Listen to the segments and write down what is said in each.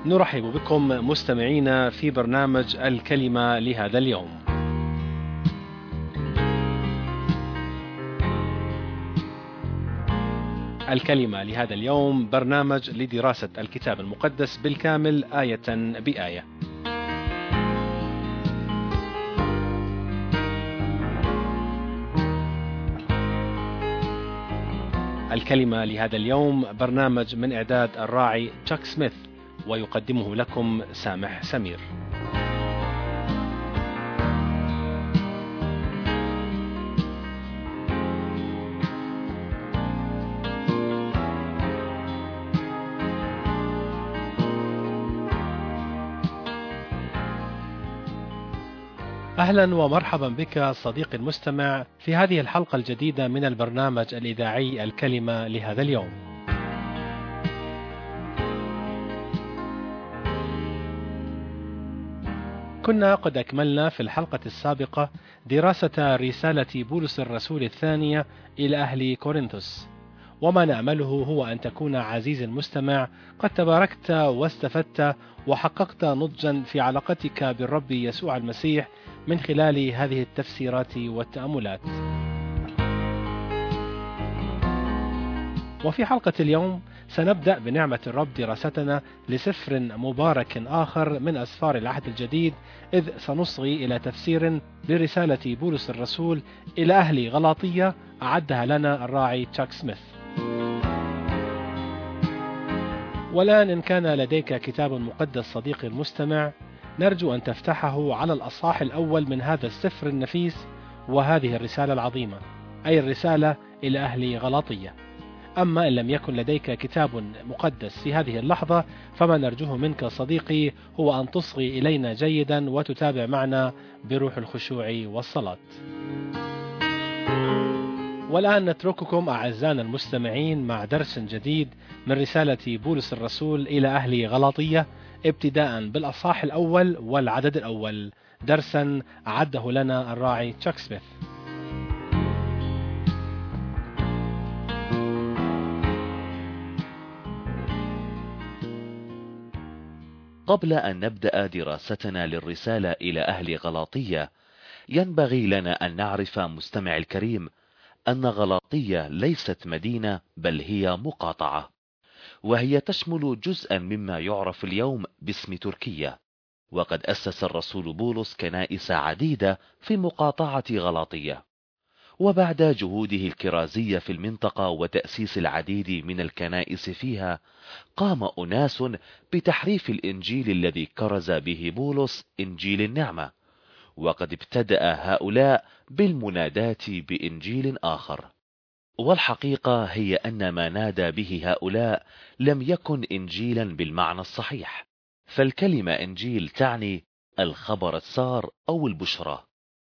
نرحب بكم مستمعينا في برنامج الكلمة لهذا اليوم. الكلمة لهذا اليوم برنامج لدراسة الكتاب المقدس بالكامل آية بآية. الكلمة لهذا اليوم برنامج من إعداد الراعي تشاك سميث، ويقدمه لكم سامح سمير. أهلا ومرحبا بك صديقي المستمع في هذه الحلقة الجديدة من البرنامج الإذاعي الكلمة لهذا اليوم. كنا قد أكملنا في الحلقة السابقة دراسة رسالة بولس الرسول الثانية إلى أهل كورنثوس، وما نأمله هو أن تكون عزيزي المستمع قد تباركت واستفدت وحققت نضجا في علاقتك بالرب يسوع المسيح من خلال هذه التفسيرات والتأملات. وفي حلقة اليوم سنبدأ بنعمة الرب دراستنا لسفر مبارك آخر من أسفار العهد الجديد، إذ سنصغي إلى تفسير لرسالة بولس الرسول إلى أهل غلاطية أعدها لنا الراعي تشاك سميث. والآن إن كان لديك كتاب مقدس صديقي المستمع، نرجو أن تفتحه على الأصحاح الأول من هذا السفر النفيس وهذه الرسالة العظيمة، أي الرسالة إلى أهل غلاطية. أما إن لم يكن لديك كتاب مقدس في هذه اللحظة، فما نرجوه منك صديقي هو أن تصغي إلينا جيدا وتتابع معنا بروح الخشوع والصلاة. والآن نترككم أعزائنا المستمعين مع درس جديد من رسالة بولس الرسول إلى أهل غلاطية، ابتداء بالأصحاح الأول والعدد الأول، درسا أعده لنا الراعي تشاك سميث. قبل أن نبدأ دراستنا للرسالة إلى أهل غلاطية، ينبغي لنا أن نعرف مستمع الكريم أن غلاطية ليست مدينة بل هي مقاطعة، وهي تشمل جزءا مما يعرف اليوم باسم تركيا. وقد أسس الرسول بولس كنائس عديدة في مقاطعة غلاطية، وبعد جهوده الكرازية في المنطقة وتأسيس العديد من الكنائس فيها، قام أناس بتحريف الإنجيل الذي كرز به بولس، إنجيل النعمة، وقد ابتدأ هؤلاء بالمناداة بإنجيل آخر. والحقيقة هي أن ما نادى به هؤلاء لم يكن إنجيلا بالمعنى الصحيح، فالكلمة إنجيل تعني الخبر السار أو البشرى.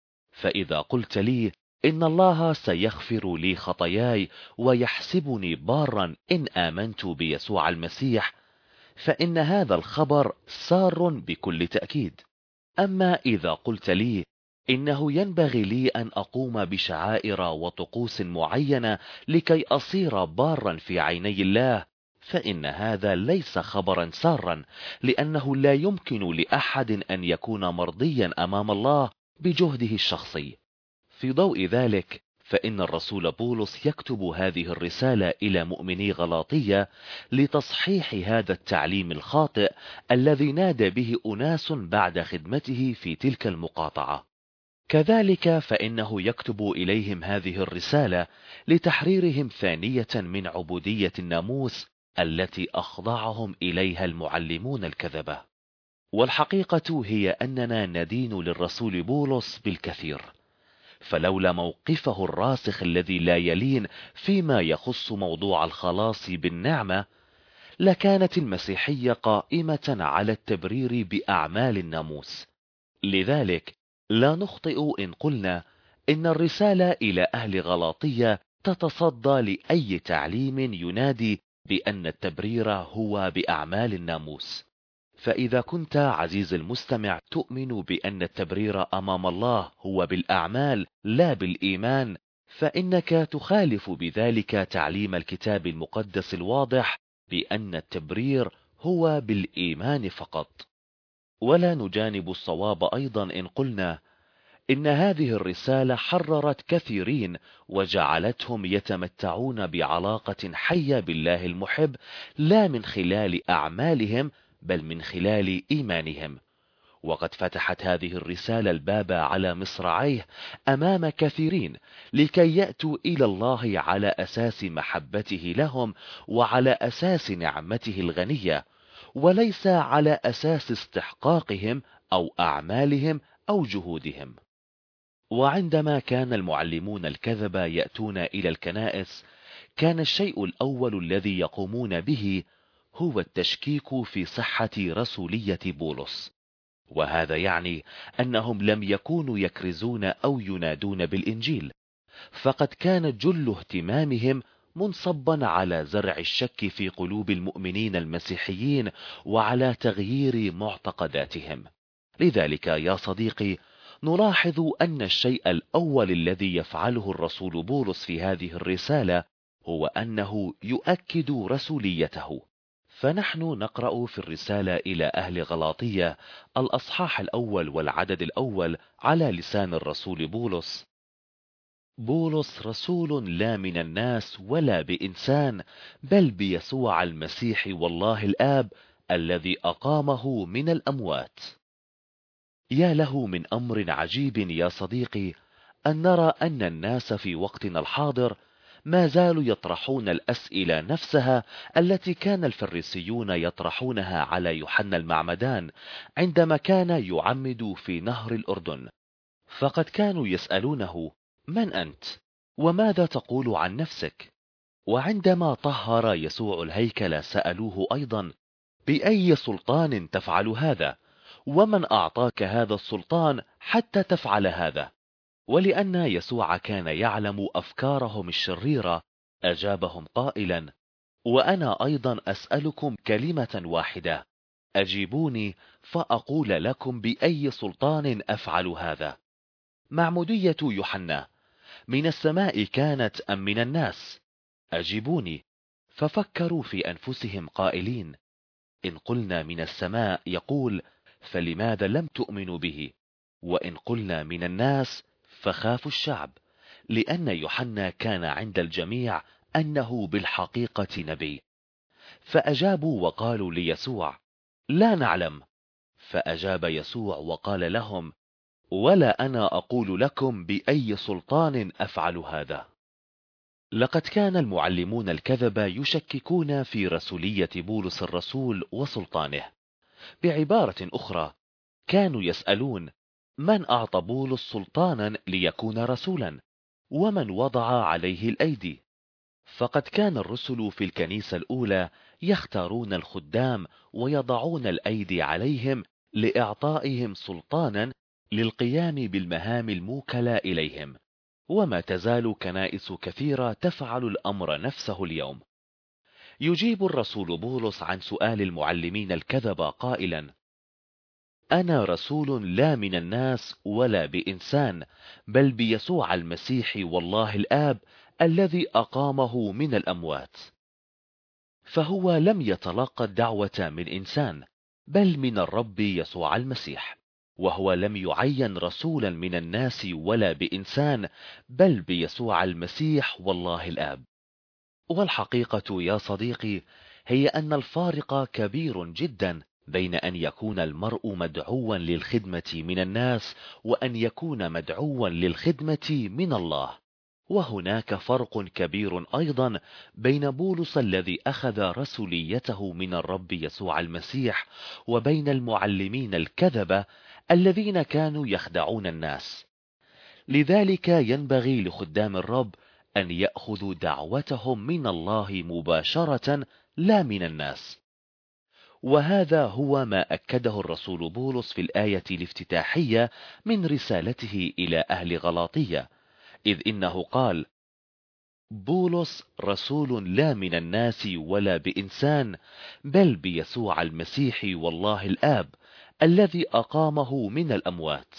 فإذا قلت لي إن الله سيغفر لي خطاياي ويحسبني بارا إن آمنت بيسوع المسيح، فإن هذا الخبر سار بكل تأكيد. أما إذا قلت لي إنه ينبغي لي أن أقوم بشعائر وطقوس معينة لكي أصير بارا في عيني الله، فإن هذا ليس خبرا سارا، لأنه لا يمكن لأحد أن يكون مرضيا أمام الله بجهده الشخصي. في ضوء ذلك، فإن الرسول بولس يكتب هذه الرسالة إلى مؤمني غلاطية لتصحيح هذا التعليم الخاطئ الذي نادى به أناس بعد خدمته في تلك المقاطعة. كذلك فإنه يكتب إليهم هذه الرسالة لتحريرهم ثانية من عبودية الناموس التي أخضعهم إليها المعلمون الكذبة. والحقيقة هي أننا ندين للرسول بولس بالكثير، فلولا موقفه الراسخ الذي لا يلين فيما يخص موضوع الخلاص بالنعمة، لكانت المسيحية قائمة على التبرير بأعمال الناموس. لذلك لا نخطئ إن قلنا إن الرسالة إلى أهل غلاطية تتصدى لأي تعليم ينادي بأن التبرير هو بأعمال الناموس. فإذا كنت عزيز المستمع تؤمن بأن التبرير أمام الله هو بالأعمال لا بالإيمان، فإنك تخالف بذلك تعليم الكتاب المقدس الواضح بأن التبرير هو بالإيمان فقط. ولا نجانب الصواب أيضا إن قلنا إن هذه الرسالة حررت كثيرين وجعلتهم يتمتعون بعلاقة حية بالله المحب، لا من خلال أعمالهم بل من خلال إيمانهم. وقد فتحت هذه الرسالة الباب على مصراعيه أمام كثيرين لكي يأتوا إلى الله على أساس محبته لهم وعلى أساس نعمته الغنية، وليس على أساس استحقاقهم أو أعمالهم أو جهودهم. وعندما كان المعلمون الكذبة يأتون إلى الكنائس، كان الشيء الأول الذي يقومون به هو التشكيك في صحة رسولية بولس. وهذا يعني أنهم لم يكونوا يكرزون أو ينادون بالإنجيل، فقد كان جل اهتمامهم منصبا على زرع الشك في قلوب المؤمنين المسيحيين وعلى تغيير معتقداتهم. لذلك يا صديقي، نلاحظ أن الشيء الأول الذي يفعله الرسول بولس في هذه الرسالة هو أنه يؤكد رسوليته. فنحن نقرأ في الرسالة إلى أهل غلاطية الأصحاح الأول والعدد الأول على لسان الرسول بولس: بولس رسول لا من الناس ولا بإنسان، بل بيسوع المسيح والله الآب الذي أقامه من الأموات. يا له من أمر عجيب يا صديقي أن نرى أن الناس في وقتنا الحاضر ما زالوا يطرحون الأسئلة نفسها التي كان الفريسيون يطرحونها على يوحنا المعمدان عندما كان يعمد في نهر الأردن. فقد كانوا يسألونه: من أنت؟ وماذا تقول عن نفسك؟ وعندما طهر يسوع الهيكل سألوه أيضا: بأي سلطان تفعل هذا؟ ومن أعطاك هذا السلطان حتى تفعل هذا؟ ولأن يسوع كان يعلم أفكارهم الشريرة، أجابهم قائلا: وأنا أيضا أسألكم كلمة واحدة، أجيبوني فأقول لكم بأي سلطان أفعل هذا. معمودية يوحنا من السماء كانت أم من الناس؟ أجيبوني. ففكروا في أنفسهم قائلين: إن قلنا من السماء يقول فلماذا لم تؤمنوا به؟ وإن قلنا من الناس فخافوا الشعب، لأن يوحنا كان عند الجميع أنه بالحقيقة نبي. فأجابوا وقالوا ليسوع: لا نعلم. فأجاب يسوع وقال لهم: ولا أنا أقول لكم بأي سلطان أفعل هذا. لقد كان المعلمون الكذبة يشككون في رسولية بولس الرسول وسلطانه. بعبارة أخرى، كانوا يسألون: من أعطى بولس سلطانا ليكون رسولا؟ ومن وضع عليه الأيدي؟ فقد كان الرسل في الكنيسة الأولى يختارون الخدام ويضعون الأيدي عليهم لإعطائهم سلطانا للقيام بالمهام الموكلة إليهم. وما تزال كنائس كثيرة تفعل الأمر نفسه اليوم. يجيب الرسول بولس عن سؤال المعلمين الكذبة قائلا: أنا رسول لا من الناس ولا بإنسان، بل بيسوع المسيح والله الآب الذي أقامه من الأموات. فهو لم يتلقى الدعوة من إنسان، بل من الرب يسوع المسيح، وهو لم يعين رسولا من الناس ولا بإنسان، بل بيسوع المسيح والله الآب. والحقيقة يا صديقي هي أن الفارق كبير جدا بين أن يكون المرء مدعوا للخدمة من الناس وأن يكون مدعوا للخدمة من الله. وهناك فرق كبير أيضا بين بولس الذي أخذ رسوليته من الرب يسوع المسيح وبين المعلمين الكذبة الذين كانوا يخدعون الناس. لذلك ينبغي لخدام الرب أن يأخذوا دعوتهم من الله مباشرة لا من الناس. وهذا هو ما أكده الرسول بولس في الآية الافتتاحية من رسالته إلى أهل غلاطية، إذ إنه قال: بولس رسول لا من الناس ولا بإنسان، بل بيسوع المسيح والله الآب الذي أقامه من الأموات.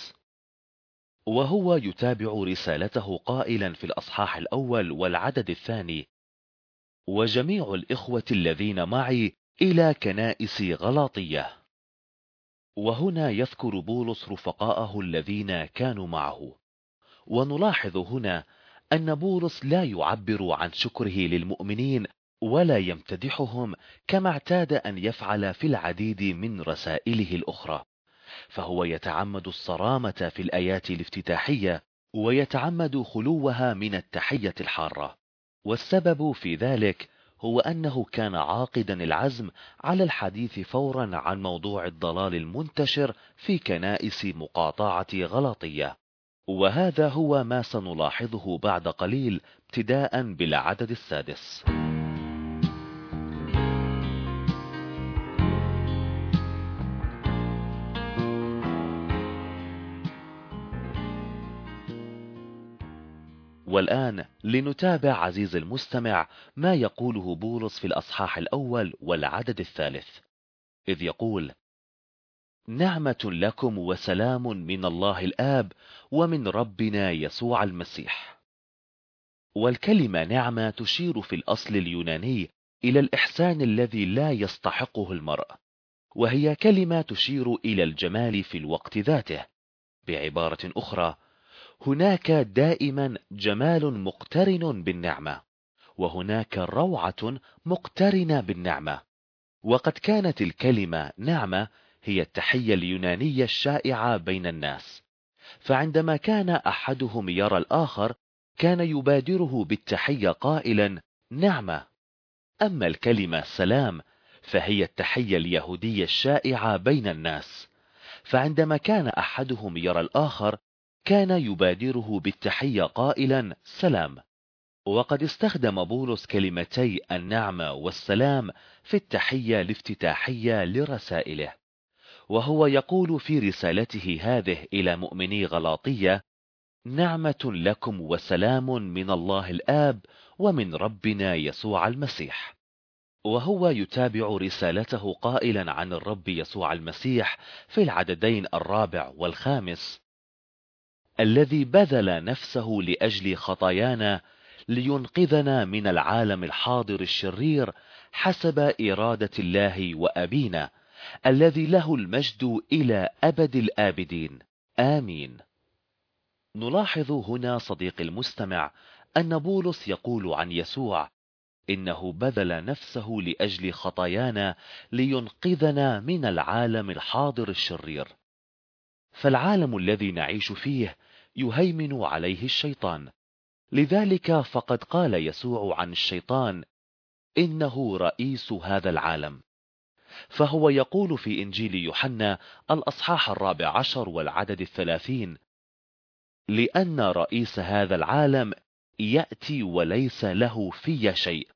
وهو يتابع رسالته قائلا في الأصحاح الأول والعدد الثاني: وجميع الإخوة الذين معي إلى كنائس غلاطية. وهنا يذكر بولس رفقاءه الذين كانوا معه، ونلاحظ هنا أن بولس لا يعبر عن شكره للمؤمنين ولا يمتدحهم كما اعتاد أن يفعل في العديد من رسائله الأخرى، فهو يتعمد الصرامة في الآيات الافتتاحية ويتعمد خلوها من التحية الحارة. والسبب في ذلك هو أنه كان عاقدا العزم على الحديث فورا عن موضوع الضلال المنتشر في كنائس مقاطعة غلاطية، وهذا هو ما سنلاحظه بعد قليل ابتداء بالعدد السادس. والآن لنتابع عزيز المستمع ما يقوله بولس في الأصحاح الأول والعدد الثالث، إذ يقول: نعمة لكم وسلام من الله الآب ومن ربنا يسوع المسيح. والكلمة نعمة تشير في الأصل اليوناني إلى الإحسان الذي لا يستحقه المرء، وهي كلمة تشير إلى الجمال في الوقت ذاته. بعبارة أخرى، هناك دائما جمال مقترن بالنعمة، وهناك روعة مقترنة بالنعمة. وقد كانت الكلمة نعمة هي التحية اليونانية الشائعة بين الناس، فعندما كان أحدهم يرى الآخر كان يبادره بالتحية قائلا نعمة. أما الكلمة سلام فهي التحية اليهودية الشائعة بين الناس، فعندما كان أحدهم يرى الآخر كان يبادره بالتحية قائلا سلام. وقد استخدم بولس كلمتي النعمة والسلام في التحية الافتتاحية لرسائله، وهو يقول في رسالته هذه إلى مؤمني غلاطية: نعمة لكم وسلام من الله الآب ومن ربنا يسوع المسيح. وهو يتابع رسالته قائلا عن الرب يسوع المسيح في العددين الرابع والخامس: الذي بذل نفسه لأجل خطايانا لينقذنا من العالم الحاضر الشرير حسب إرادة الله وأبينا الذي له المجد إلى أبد الآبدين، آمين. نلاحظ هنا صديق المستمع أن بولس يقول عن يسوع إنه بذل نفسه لأجل خطايانا لينقذنا من العالم الحاضر الشرير. فالعالم الذي نعيش فيه يهيمن عليه الشيطان، لذلك فقد قال يسوع عن الشيطان إنه رئيس هذا العالم. فهو يقول في إنجيل يوحنا الأصحاح 14 والعدد 30: لأن رئيس هذا العالم يأتي وليس له في شيء.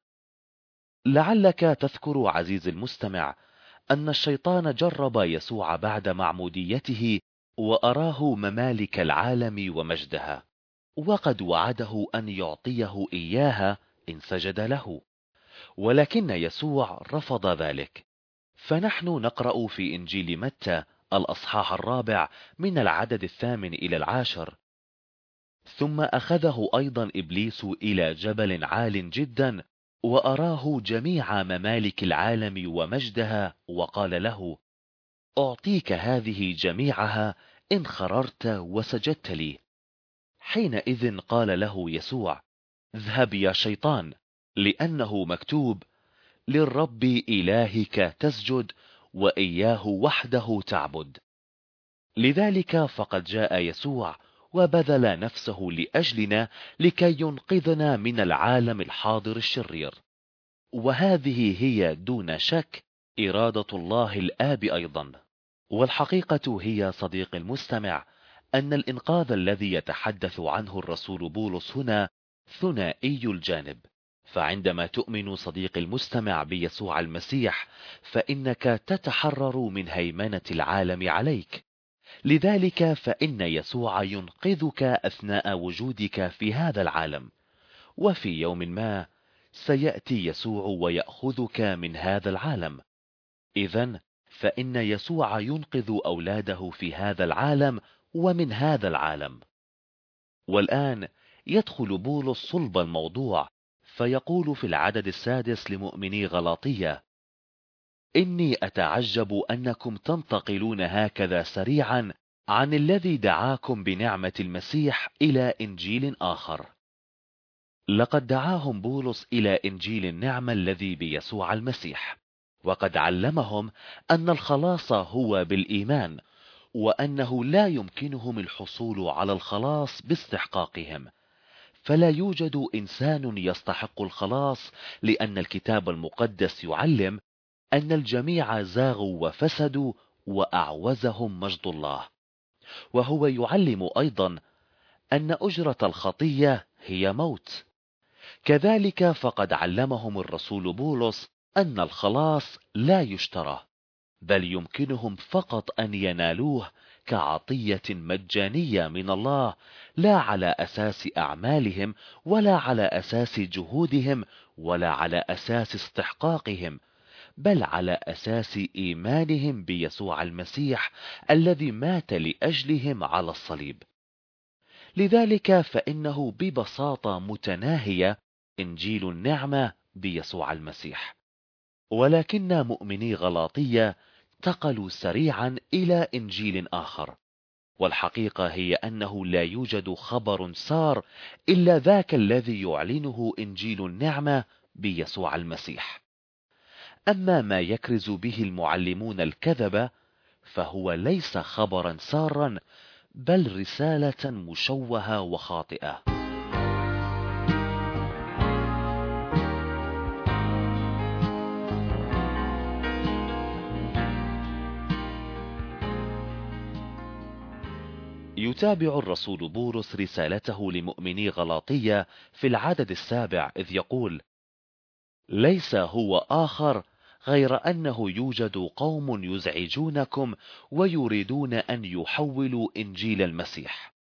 لعلك تذكر عزيز المستمع أن الشيطان جرب يسوع بعد معموديته وأراه ممالك العالم ومجدها، وقد وعده أن يعطيه إياها إن سجد له، ولكن يسوع رفض ذلك. فنحن نقرأ في إنجيل متى الأصحاح 4 من العدد 8 إلى 10: ثم أخذه أيضا إبليس إلى جبل عال جدا وأراه جميع ممالك العالم ومجدها، وقال له: أعطيك هذه جميعها إن خررت وسجدت لي. حينئذ قال له يسوع: اذهب يا شيطان، لأنه مكتوب: للرب إلهك تسجد وإياه وحده تعبد. لذلك فقد جاء يسوع وبذل نفسه لأجلنا لكي ينقذنا من العالم الحاضر الشرير، وهذه هي دون شك إرادة الله الآب أيضا. والحقيقة هي صديق المستمع أن الإنقاذ الذي يتحدث عنه الرسول بولس هنا ثنائي الجانب. فعندما تؤمن صديق المستمع بيسوع المسيح فإنك تتحرر من هيمنة العالم عليك، لذلك فإن يسوع ينقذك أثناء وجودك في هذا العالم، وفي يوم ما سيأتي يسوع ويأخذك من هذا العالم. إذن فإن يسوع ينقذ أولاده في هذا العالم ومن هذا العالم. والآن يدخل بولس صلب الموضوع، فيقول في العدد 6 لمؤمني غلاطية: إني أتعجب أنكم تنتقلون هكذا سريعا عن الذي دعاكم بنعمة المسيح إلى إنجيل آخر. لقد دعاهم بولس إلى إنجيل النعمة الذي بيسوع المسيح، وقد علمهم أن الخلاص هو بالإيمان، وأنه لا يمكنهم الحصول على الخلاص باستحقاقهم، فلا يوجد إنسان يستحق الخلاص، لأن الكتاب المقدس يعلم أن الجميع زاغوا وفسدوا وأعوزهم مجد الله. وهو يعلم أيضا أن أجرة الخطية هي موت. كذلك فقد علمهم الرسول بولس أن الخلاص لا يشترى، بل يمكنهم فقط أن ينالوه كعطية مجانية من الله، لا على أساس أعمالهم، ولا على أساس جهودهم، ولا على أساس استحقاقهم، بل على أساس إيمانهم بيسوع المسيح الذي مات لأجلهم على الصليب. لذلك فإنه ببساطة متناهية إنجيل النعمة بيسوع المسيح. ولكن مؤمني غلاطية انتقلوا سريعا إلى إنجيل آخر، والحقيقة هي أنه لا يوجد خبر سار إلا ذاك الذي يعلنه إنجيل النعمة بيسوع المسيح. أما ما يكرز به المعلمون الكذبة فهو ليس خبرا سارا، بل رسالة مشوهة وخاطئة. يتابع الرسول بولس رسالته لمؤمني غلاطية في العدد 7 إذ يقول: ليس هو آخر غير أنه يوجد قوم يزعجونكم ويريدون أن يحولوا إنجيل المسيح.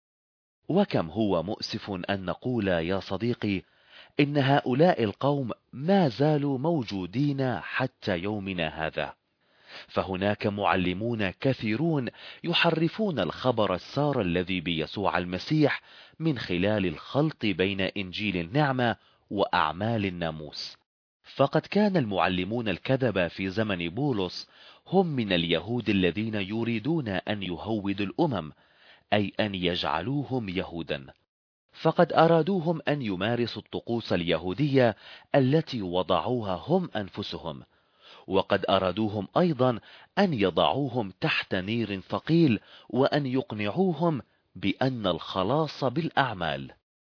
وكم هو مؤسف أن نقول يا صديقي إن هؤلاء القوم ما زالوا موجودين حتى يومنا هذا. فهناك معلمون كثيرون يحرفون الخبر السار الذي بيسوع المسيح من خلال الخلط بين إنجيل النعمة وأعمال الناموس. فقد كان المعلمون الكذبة في زمن بولس هم من اليهود الذين يريدون أن يهودوا الأمم، أي أن يجعلوهم يهودا. فقد أرادوهم أن يمارسوا الطقوس اليهودية التي وضعوها هم أنفسهم، وقد أرادوهم أيضا أن يضعوهم تحت نير ثقيل، وأن يقنعوهم بأن الخلاص بالأعمال.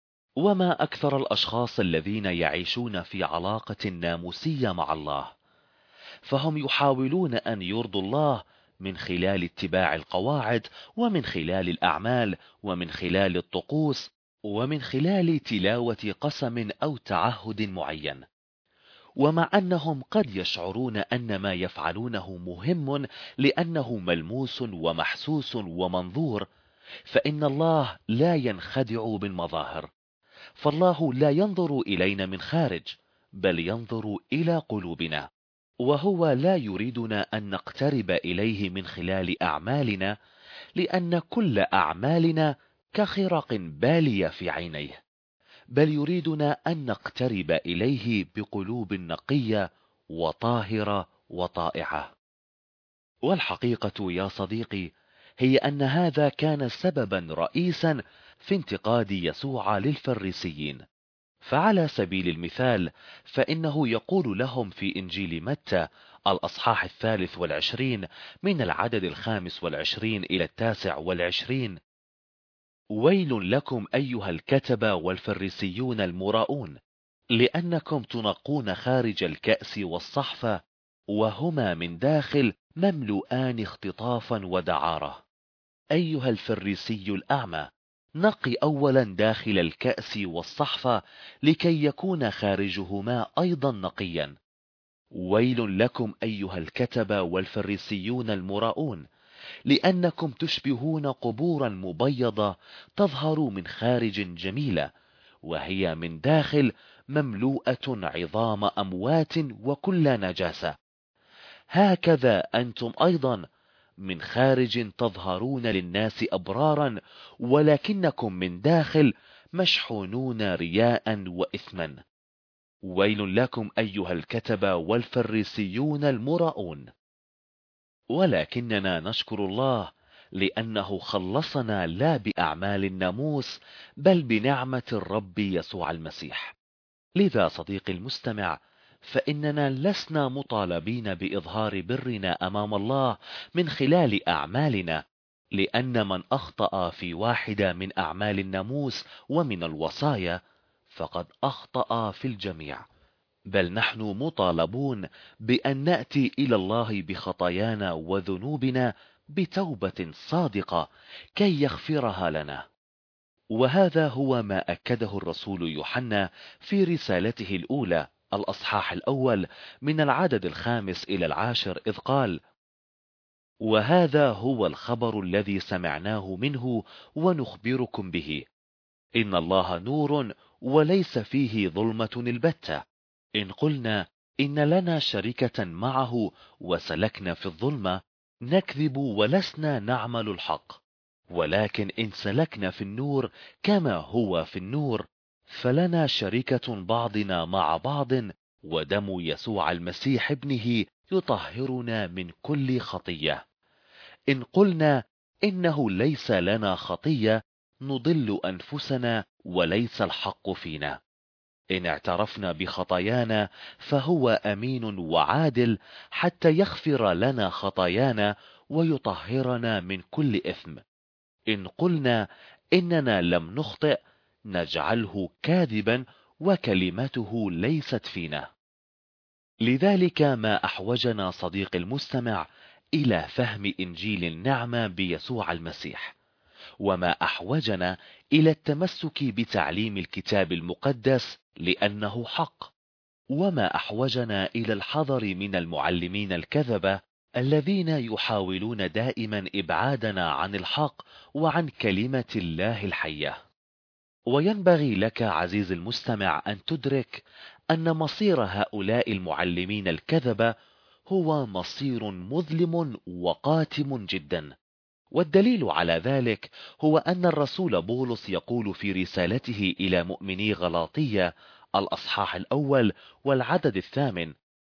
وما أكثر الأشخاص الذين يعيشون في علاقة ناموسية مع الله، فهم يحاولون أن يرضوا الله من خلال اتباع القواعد، ومن خلال الأعمال، ومن خلال الطقوس، ومن خلال تلاوة قسم أو تعهد معين. ومع أنهم قد يشعرون أن ما يفعلونه مهم لأنه ملموس ومحسوس ومنظور، فإن الله لا ينخدع بالمظاهر، فالله لا ينظر إلينا من خارج، بل ينظر إلى قلوبنا، وهو لا يريدنا أن نقترب إليه من خلال أعمالنا، لأن كل أعمالنا كخرق بالية في عينيه، بل يريدنا أن نقترب إليه بقلوب نقية وطاهرة وطائعة. والحقيقة يا صديقي هي أن هذا كان سببا رئيسا في انتقاد يسوع للفريسيين. فعلى سبيل المثال فإنه يقول لهم في إنجيل متى الأصحاح 23 من العدد 25 إلى 29: ويل لكم أيها الكتبة والفريسيون المراؤون، لأنكم تنقون خارج الكأس والصحفة، وهما من داخل مملوءان اختطافا ودعارة. أيها الفريسي الأعمى، نقي أولا داخل الكأس والصحفة لكي يكون خارجهما أيضا نقيا. ويل لكم أيها الكتبة والفريسيون المراؤون، لأنكم تشبهون قبورا مبيضة تظهر من خارج جميلة، وهي من داخل مملوءة عظام أموات وكل نجاسة. هكذا أنتم أيضا من خارج تظهرون للناس أبرارا، ولكنكم من داخل مشحونون رياء وإثما. ويل لكم أيها الكتبة والفريسيون المراؤون. ولكننا نشكر الله لأنه خلصنا لا بأعمال الناموس بل بنعمة الرب يسوع المسيح. لذا صديقي المستمع، فإننا لسنا مطالبين بإظهار برنا أمام الله من خلال أعمالنا، لأن من أخطأ في واحدة من أعمال الناموس ومن الوصايا فقد أخطأ في الجميع، بل نحن مطالبون بأن نأتي إلى الله بخطايانا وذنوبنا بتوبة صادقة كي يغفرها لنا. وهذا هو ما أكده الرسول يوحنا في رسالته الأولى الأصحاح الأول من العدد 5 إلى 10، إذ قال: وهذا هو الخبر الذي سمعناه منه ونخبركم به، إن الله نور وليس فيه ظلمة البتة. إن قلنا إن لنا شركة معه وسلكنا في الظلمة نكذب ولسنا نعمل الحق، ولكن إن سلكنا في النور كما هو في النور فلنا شركة بعضنا مع بعض، ودم يسوع المسيح ابنه يطهرنا من كل خطية. إن قلنا إنه ليس لنا خطية نضل أنفسنا وليس الحق فينا. إن اعترفنا بخطايانا فهو أمين وعادل حتى يغفر لنا خطايانا ويطهرنا من كل إثم. إن قلنا إننا لم نخطئ نجعله كاذبا وكلمته ليست فينا. لذلك ما أحوجنا صديق المستمع إلى فهم إنجيل النعمة بيسوع المسيح، وما أحوجنا إلى التمسك بتعليم الكتاب المقدس لأنه حق، وما أحوجنا إلى الحذر من المعلمين الكذبة الذين يحاولون دائما إبعادنا عن الحق وعن كلمة الله الحية. وينبغي لك عزيز المستمع أن تدرك أن مصير هؤلاء المعلمين الكذبة هو مصير مظلم وقاتم جدا. والدليل على ذلك هو أن الرسول بولس يقول في رسالته إلى مؤمني غلاطية الأصحاح الأول والعدد 8: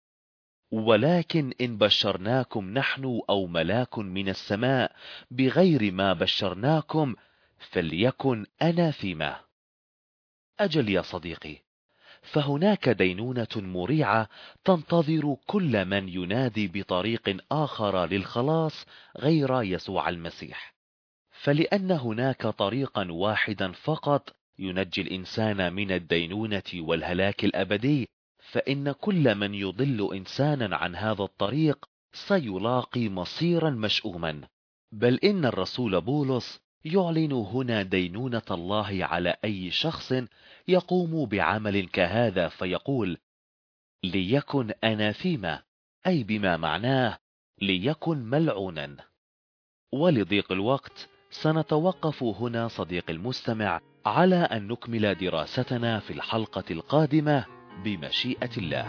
ولكن إن بشرناكم نحن أو ملاك من السماء بغير ما بشرناكم فليكن أناثيما. أجل يا صديقي، فهناك دينونة مريعة تنتظر كل من ينادي بطريق آخر للخلاص غير يسوع المسيح، فلأن هناك طريقا واحدا فقط ينجي الإنسان من الدينونة والهلاك الأبدي، فإن كل من يضل إنسانا عن هذا الطريق سيلاقي مصيرا مشؤوما. بل إن الرسول بولس يعلن هنا دينونة الله على أي شخص يقوم بعمل كهذا، فيقول: ليكن أناثيما، أي بما معناه ليكن ملعونا. ولضيق الوقت سنتوقف هنا صديق المستمع على أن نكمل دراستنا في الحلقة القادمة بمشيئة الله.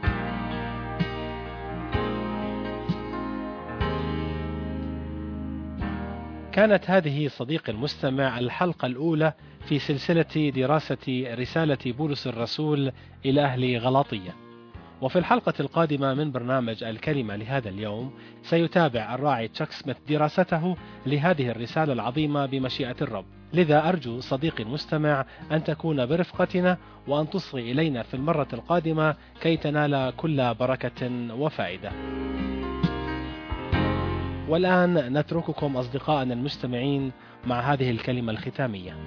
كانت هذه صديق المستمع الحلقة الأولى في سلسلة دراسة رسالة بولس الرسول إلى أهل غلاطية. وفي الحلقة القادمة من برنامج الكلمة لهذا اليوم سيتابع الراعي تشاك سميث دراسته لهذه الرسالة العظيمة بمشيئة الرب. لذا أرجو صديقي المستمع أن تكون برفقتنا وأن تصغي إلينا في المرة القادمة كي تنال كل بركة وفائدة. والآن نترككم أصدقائنا المستمعين مع هذه الكلمة الختامية.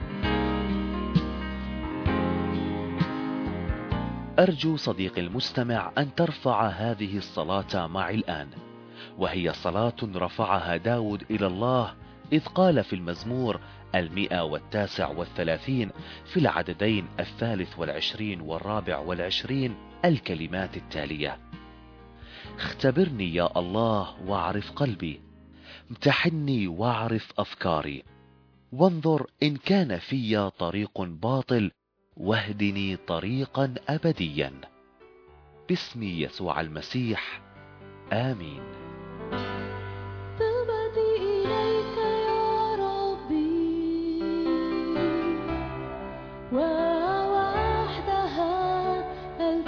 أرجو صديقي المستمع أن ترفع هذه الصلاة معي الآن، وهي صلاة رفعها داود إلى الله إذ قال في المزمور 139 في العددين 23 و24 الكلمات التالية: اختبرني يا الله واعرف قلبي، امتحني واعرف أفكاري، وانظر إن كان في طريق باطل واهدني طريقا أبديا. باسم يسوع المسيح، آمين. توبتي إليك يا ربي، ووحدها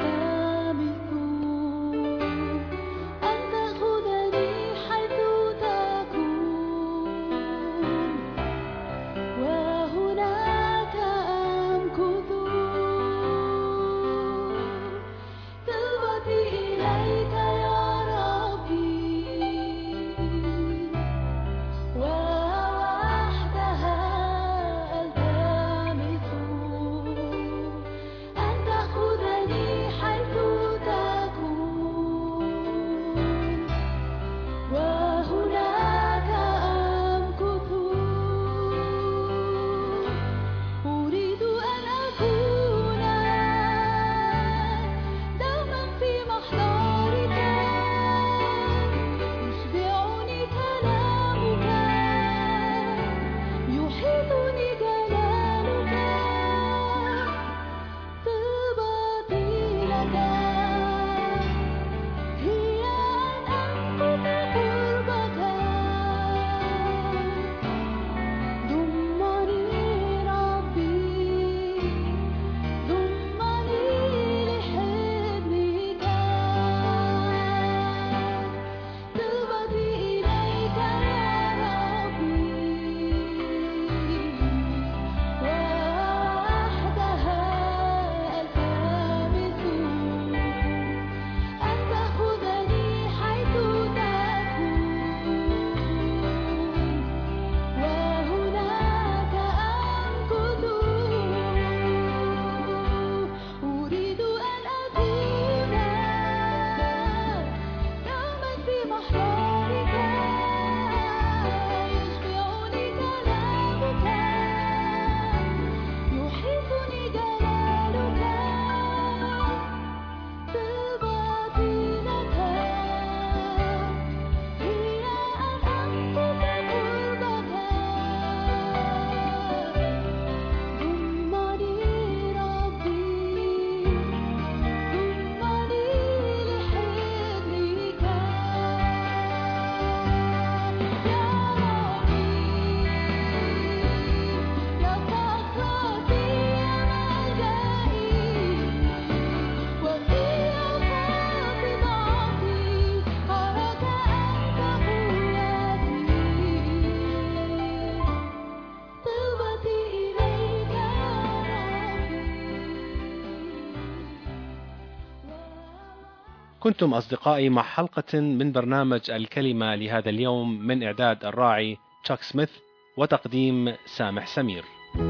كنتم أصدقائي مع حلقة من برنامج الكلمة لهذا اليوم من إعداد الراعي تشاك سميث وتقديم سامح سمير.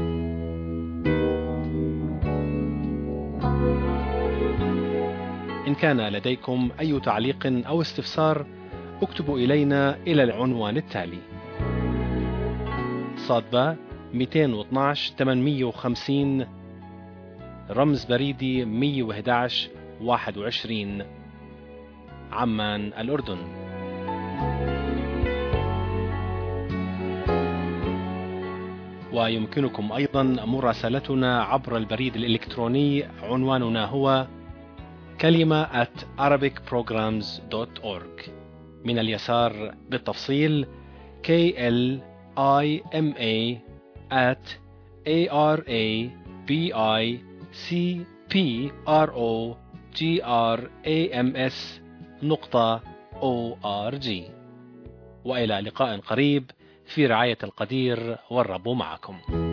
إن كان لديكم أي تعليق أو استفسار اكتبوا إلينا إلى العنوان التالي: صادبة 212 850 رمز بريدي 111 21 عمان الأردن. ويمكنكم أيضا مراسلتنا عبر البريد الإلكتروني، عنواننا هو كلمة @arabicprograms.org. من اليسار بالتفصيل KLIMA@arabicprograms.org. وإلى لقاء قريب في رعاية القدير، والرب معكم.